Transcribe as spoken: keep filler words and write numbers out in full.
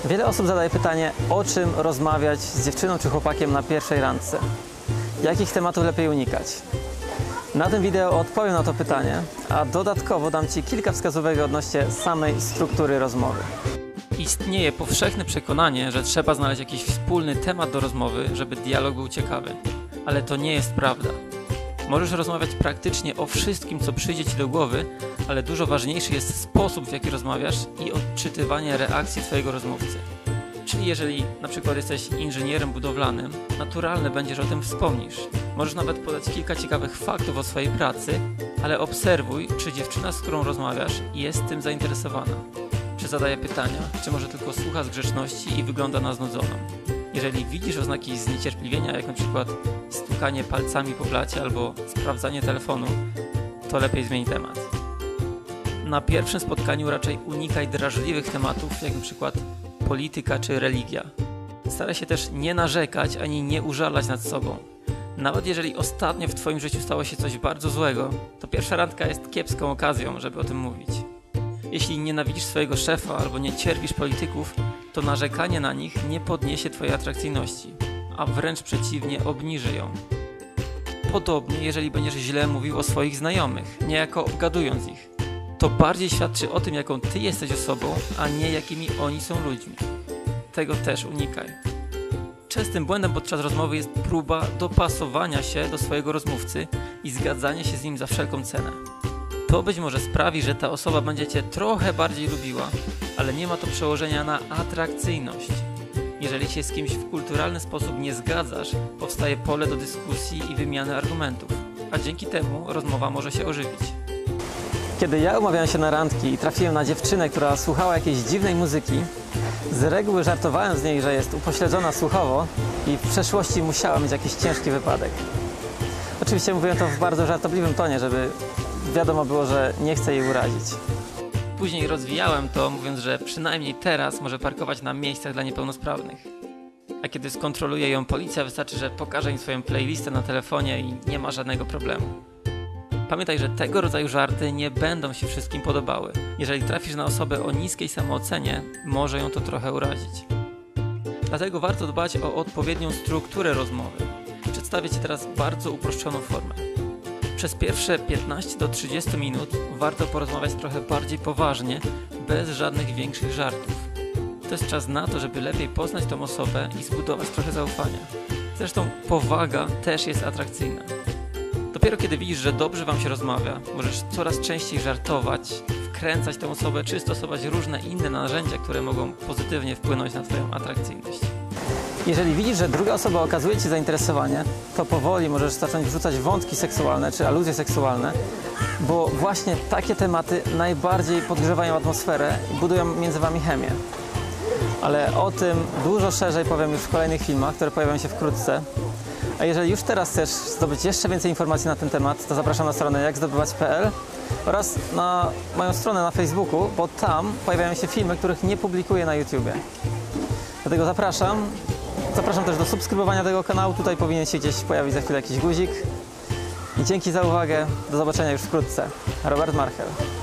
Wiele osób zadaje pytanie, o czym rozmawiać z dziewczyną czy chłopakiem na pierwszej randce. Jakich tematów lepiej unikać? Na tym wideo odpowiem na to pytanie, a dodatkowo dam Ci kilka wskazówek odnośnie samej struktury rozmowy. Istnieje powszechne przekonanie, że trzeba znaleźć jakiś wspólny temat do rozmowy, żeby dialog był ciekawy. Ale to nie jest prawda. Możesz rozmawiać praktycznie o wszystkim, co przyjdzie Ci do głowy, ale dużo ważniejszy jest sposób, w jaki rozmawiasz i odczytywanie reakcji Twojego rozmówcy. Czyli jeżeli na przykład jesteś inżynierem budowlanym, naturalne będzie, że o tym wspomnisz. Możesz nawet podać kilka ciekawych faktów o swojej pracy, ale obserwuj, czy dziewczyna, z którą rozmawiasz, jest tym zainteresowana. Czy zadaje pytania, czy może tylko słucha z grzeczności i wygląda na znudzoną. Jeżeli widzisz oznaki zniecierpliwienia, jak na przykład stukanie palcami po blacie albo sprawdzanie telefonu, to lepiej zmień temat. Na pierwszym spotkaniu raczej unikaj drażliwych tematów, jak na przykład polityka czy religia. Staraj się też nie narzekać ani nie użalać nad sobą. Nawet jeżeli ostatnio w Twoim życiu stało się coś bardzo złego, to pierwsza randka jest kiepską okazją, żeby o tym mówić. Jeśli nienawidzisz swojego szefa albo nie cierpisz polityków, to narzekanie na nich nie podniesie Twojej atrakcyjności, a wręcz przeciwnie, obniży ją. Podobnie, jeżeli będziesz źle mówił o swoich znajomych, niejako obgadując ich, to bardziej świadczy o tym, jaką Ty jesteś osobą, a nie jakimi oni są ludźmi. Tego też unikaj. Częstym błędem podczas rozmowy jest próba dopasowania się do swojego rozmówcy i zgadzanie się z nim za wszelką cenę. To być może sprawi, że ta osoba będzie Cię trochę bardziej lubiła, ale nie ma to przełożenia na atrakcyjność. Jeżeli się z kimś w kulturalny sposób nie zgadzasz, powstaje pole do dyskusji i wymiany argumentów, a dzięki temu rozmowa może się ożywić. Kiedy ja umawiałem się na randki i trafiłem na dziewczynę, która słuchała jakiejś dziwnej muzyki, z reguły żartowałem z niej, że jest upośledzona słuchowo i w przeszłości musiała mieć jakiś ciężki wypadek. Oczywiście mówiłem to w bardzo żartobliwym tonie, żeby wiadomo było, że nie chcę jej urazić. Później rozwijałem to, mówiąc, że przynajmniej teraz może parkować na miejscach dla niepełnosprawnych. A kiedy skontroluje ją policja, wystarczy, że pokaże im swoją playlistę na telefonie i nie ma żadnego problemu. Pamiętaj, że tego rodzaju żarty nie będą się wszystkim podobały. Jeżeli trafisz na osobę o niskiej samoocenie, może ją to trochę urazić. Dlatego warto dbać o odpowiednią strukturę rozmowy. Przedstawię Ci teraz bardzo uproszczoną formę. Przez pierwsze piętnaście do trzydziestu minut warto porozmawiać trochę bardziej poważnie, bez żadnych większych żartów. To jest czas na to, żeby lepiej poznać tą osobę i zbudować trochę zaufania. Zresztą powaga też jest atrakcyjna. Dopiero kiedy widzisz, że dobrze Wam się rozmawia, możesz coraz częściej żartować, wkręcać tę osobę, czy stosować różne inne narzędzia, które mogą pozytywnie wpłynąć na Twoją atrakcyjność. Jeżeli widzisz, że druga osoba okazuje Ci zainteresowanie, to powoli możesz zacząć wrzucać wątki seksualne czy aluzje seksualne, bo właśnie takie tematy najbardziej podgrzewają atmosferę i budują między Wami chemię. Ale o tym dużo szerzej powiem już w kolejnych filmach, które pojawią się wkrótce. A jeżeli już teraz chcesz zdobyć jeszcze więcej informacji na ten temat, to zapraszam na stronę jak zdobywać kropka p l oraz na moją stronę na Facebooku, bo tam pojawiają się filmy, których nie publikuję na YouTubie. Dlatego zapraszam. Zapraszam też do subskrybowania tego kanału. Tutaj powinien się gdzieś pojawić za chwilę jakiś guzik. I dzięki za uwagę. Do zobaczenia już wkrótce. Robert Marchel.